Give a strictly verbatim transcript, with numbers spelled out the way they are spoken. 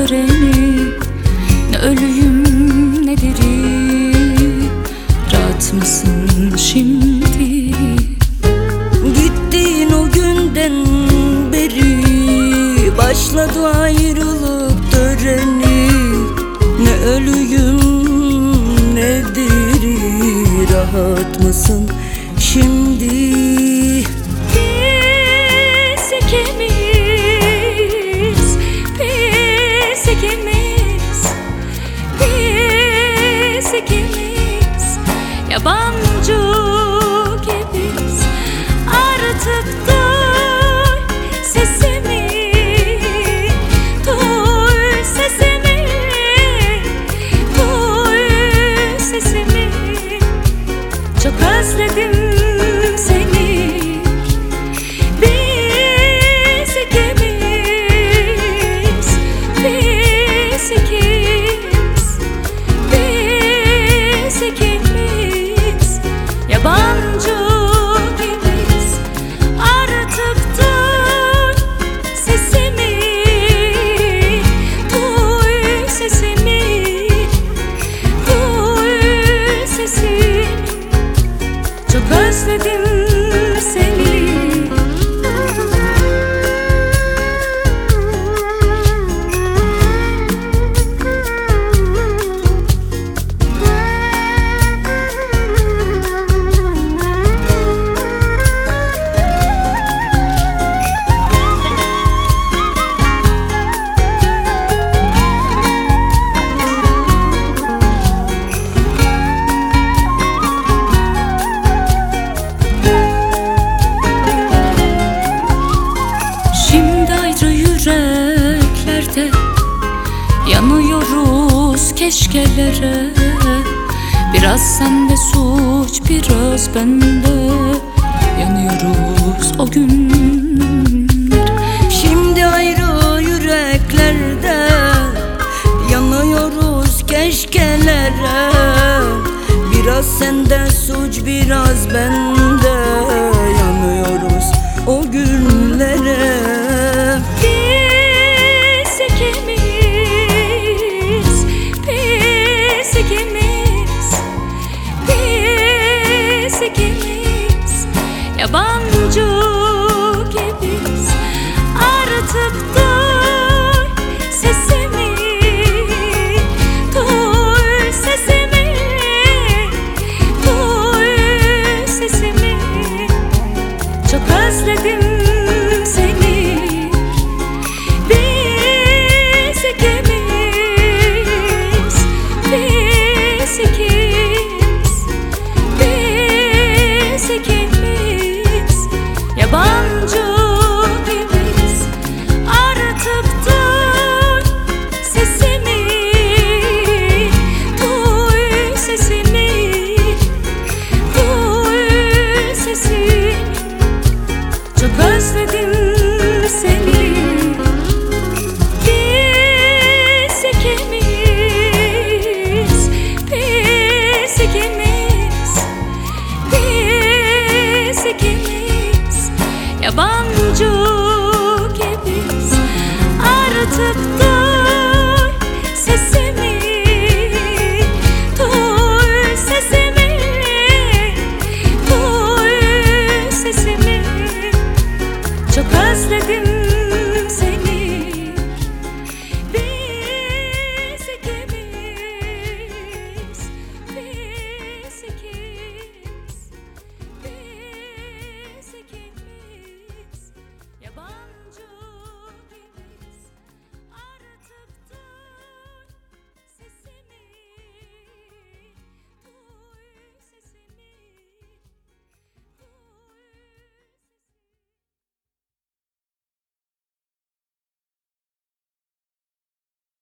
töreni. Ne ölüyüm ne diri, rahat mısın şimdi? Gittiğin o günden beri başladı ayrılık töreni. Ne ölüyüm ne diri, rahat mısın şimdi? Biz ikimiz, biz ikimiz, biz ikimiz yabancı gibiyiz. Artık duy sesimi, duy sesimi, duy sesimi. Çok özledim seni. Biz ikimiz, biz ikimiz, biz ikimiz yabancı gibiyiz. Artık duy sesimi, duy sesimi, duy sesimi. Çok özledim seni. Yüreklerde yanıyoruz keşkelere. Biraz sende suç, biraz bende. Yanıyoruz o günler. Şimdi ayrı yüreklerde yanıyoruz keşkelere. Biraz sende suç, biraz bende.